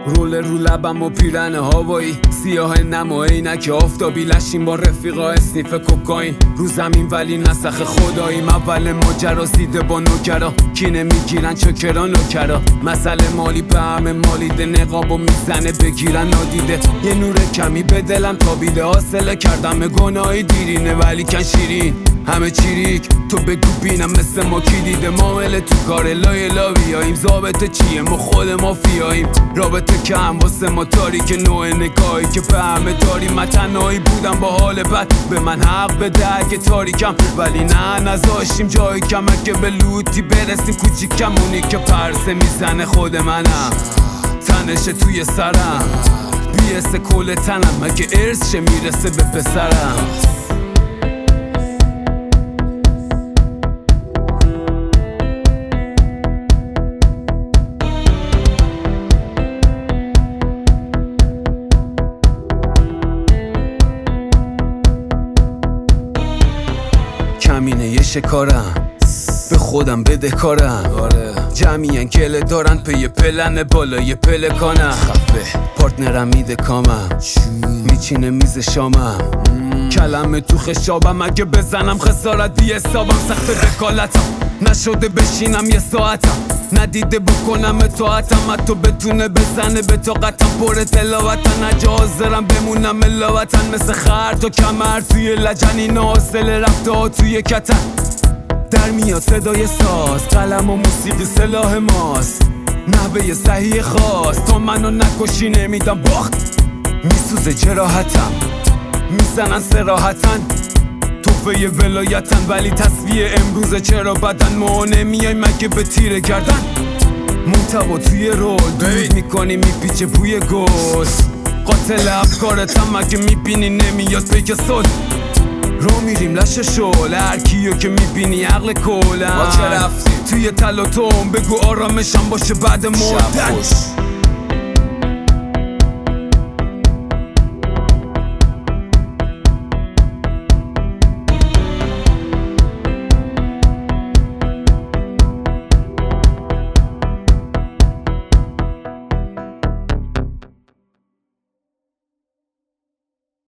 رول رو لبم و پیرن هوایی، سیاه نم و عینک آفتابی، لشیم با رفیقا اسنیف کوکائین رو زمین ولی نسخ خداییم. اول ماجرا زیده با نوکرا، کینه میگیرن چوکرا نوکرا، مسئله مالی به همه مالیده، نقابو میزنه بگیرن نادیده. یه نور کمی به دلم تابیده، حاصله کردم گناهی دیرینه ولی کن شیرین همه چیریک. تو بگو بینم مثل ما کی دیده، معامله تو کار لای لاویاییم. ضابطه چیه ما خود مافیاییم، رابطه کم واسه ما تاریک، نوع نگاهی که به همه داریم. من تنهایی بودم با حال بد، به من حق بده اگه تاریکم، ولی نه نذاشتیم جایی کم. اگه به لوتی برسیم کوچیکمونی که پرسه میزنه خود منم، تنشه توی سرم بیسه کل تنم، اگه ارث شه میرسه به پسرم. کمینه یه شکارم، به خودم بده کارم. جمعیان گله دارن پی پلن بالای پلکانم. خفه پارتنرم میده کامم، میچینه میز شامم. کلمه تو خشابم، اگه بزنم خسارت بی حسابم. سخت وکالتم نشده بشینم یه ساعتم، ندیده بکنم اطاعتم. حتی بتونه بزنه به طاقتم، پر تلاوتن اجا حاضرم بمونم ملاوتن. مثل خر تا کمر توی لجنی، ناصله رفته ها توی کتن. در میاد صدای ساز، قلم و موسیقی سلاح ماست. نحوه صحیح خاص، تا منو نکشی نمیدم باخت. میسوزه جراحتم، میزنن سراحتن. توفه ولایتن ولی تصویه امروزه. چرا بدن ما نمیای مگه به تیره کردن؟ محتوا توی رول دود میکنی میپیچه بوی گوست. قاتل افکارتم اگه میبینی نمیاد پیک صلح. رو میریم لشه شل، هر کیو که میبینی عقل کلم. ما چه رفتیم توی تل و توم، بگو آرامشم باشه بعد مردن.